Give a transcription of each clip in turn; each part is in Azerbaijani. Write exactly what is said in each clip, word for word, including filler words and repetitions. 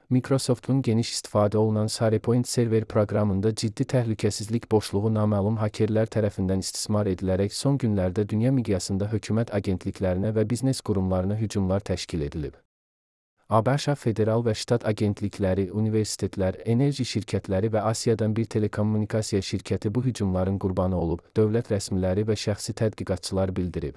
Microsoft'un geniş istifadə olunan SharePoint server proqramında ciddi təhlükəsizlik boşluğu naməlum hakerlər tərəfindən istismar edilərək son günlərdə dünya miqyasında hökumət agentliklərinə və biznes qurumlarına hücumlar təşkil edilib. ABŞ federal və ştat agentlikləri, universitetlər, enerji şirkətləri və Asiyadan bir telekommunikasiya şirkəti bu hücumların qurbanı olub, dövlət rəsmiləri və şəxsi tədqiqatçılar bildirib.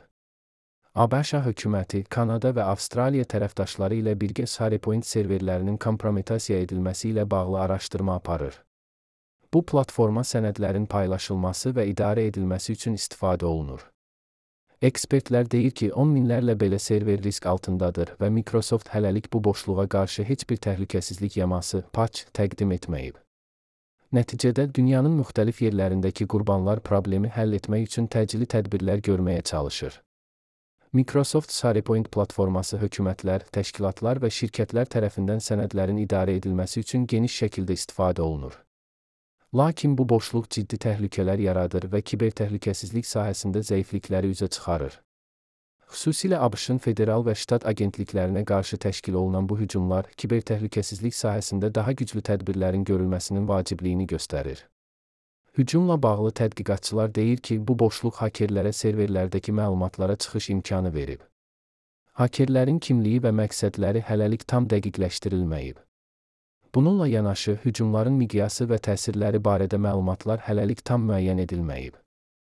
ABŞ hökuməti, Kanada və Avstraliya tərəfdaşları ilə birgə SharePoint serverlərinin kompromitasiya edilməsi ilə bağlı araşdırma aparır. Bu platforma sənədlərin paylaşılması və idarə edilməsi üçün istifadə olunur. Ekspertlər deyir ki, on minlərlə belə server risk altındadır və Microsoft hələlik bu boşluğa qarşı heç bir təhlükəsizlik yaması, patch təqdim etməyib. Nəticədə dünyanın müxtəlif yerlərindəki qurbanlar problemi həll etmək üçün təcili tədbirlər görməyə çalışır. Microsoft SharePoint platforması hökumətlər, təşkilatlar və şirkətlər tərəfindən sənədlərin idarə edilməsi üçün geniş şəkildə istifadə olunur. Lakin bu boşluq ciddi təhlükələr yaradır və kibertəhlükəsizlik sahəsində zəiflikləri üzə çıxarır. Xüsusilə ABŞ-ın federal və ştat agentliklərinə qarşı təşkil olunan bu hücumlar, kibertəhlükəsizlik sahəsində daha güclü tədbirlərin görülməsinin vacibliyini göstərir. Hücumla bağlı tədqiqatçılar deyir ki, bu boşluq hakerlərə serverlərdəki məlumatlara çıxış imkanı verib. Hakerlərin kimliyi və məqsədləri hələlik tam dəqiqləşdirilməyib. Bununla yanaşı, hücumların miqyası və təsirləri barədə məlumatlar hələlik tam müəyyən edilməyib.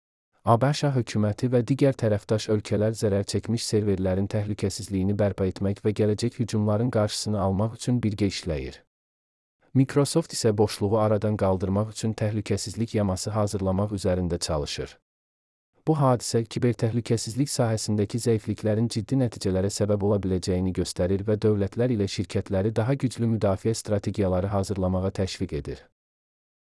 ABŞ hökuməti və digər tərəfdaş ölkələr zərər çəkmiş serverlərin təhlükəsizliyini bərpa etmək və gələcək hücumların qarşısını almaq üçün birgə işləyir. Microsoft isə boşluğu aradan qaldırmaq üçün təhlükəsizlik yaması hazırlamaq üzərində çalışır. Bu hadisə kibertəhlükəsizlik sahəsindəki zəifliklərin ciddi nəticələrə səbəb ola biləcəyini göstərir və dövlətlər ilə şirkətləri daha güclü müdafiə strategiyaları hazırlamağa təşviq edir.